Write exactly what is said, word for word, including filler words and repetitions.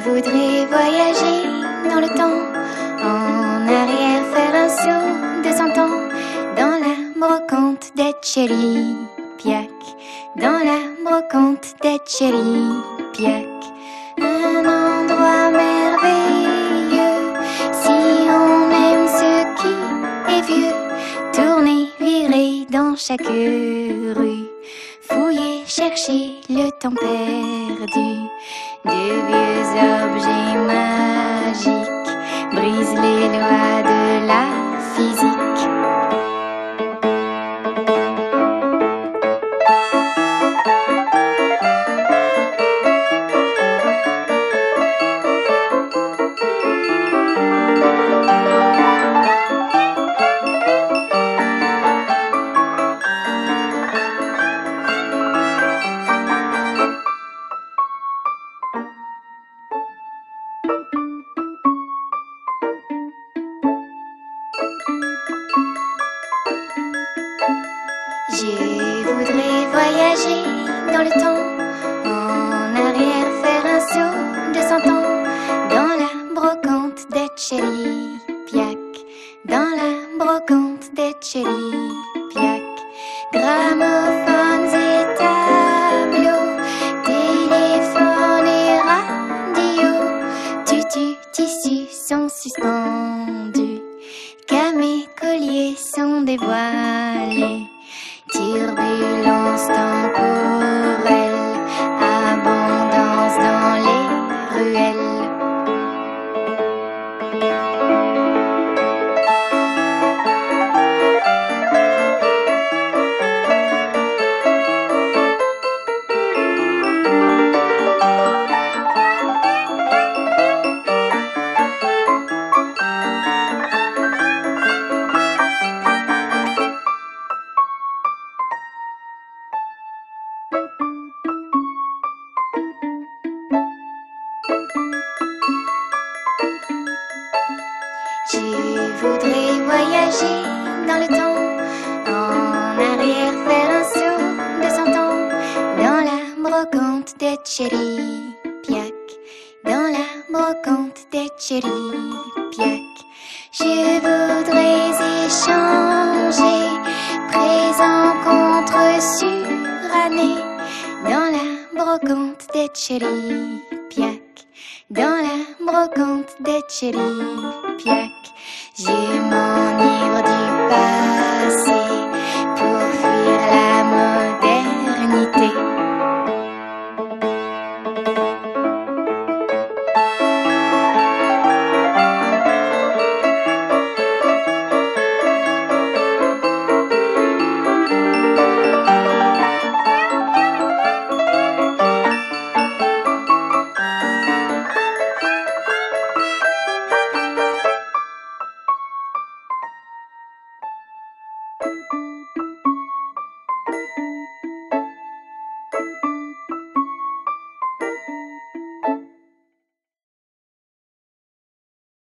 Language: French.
voudrais voyager dans le temps, en arrière faire un saut de cent ans, dans la brocante d'Etchery Piac, dans la brocante d'Etchery Piac. Un endroit merveilleux, si on aime ce qui est vieux, tourner, virer dans chaque rue, fouiller, chercher le temps perdu. De vieux objets magiques brisent les lois de la physique. Je voudrais voyager dans le temps, en arrière faire un saut de cent ans, dans la brocante d'Etchery Piac, dans la brocante d'Etchery Piac. Gramophones et tableaux, téléphones et radios, tutus, tissus sont suspendus, camés, colliers sont dévoilés. Turbulence temporelle, abondance dans les ruelles. Je voudrais voyager dans le temps, en arrière faire un saut de cent ans, dans la brocante d'Etchery Piac, dans la brocante d'Etchery Piac. Je voudrais échanger présent contre suranné, dans la brocante d'Etchery Piac, dans la brocante d'Etchery Piac. Je m'enivre du passé.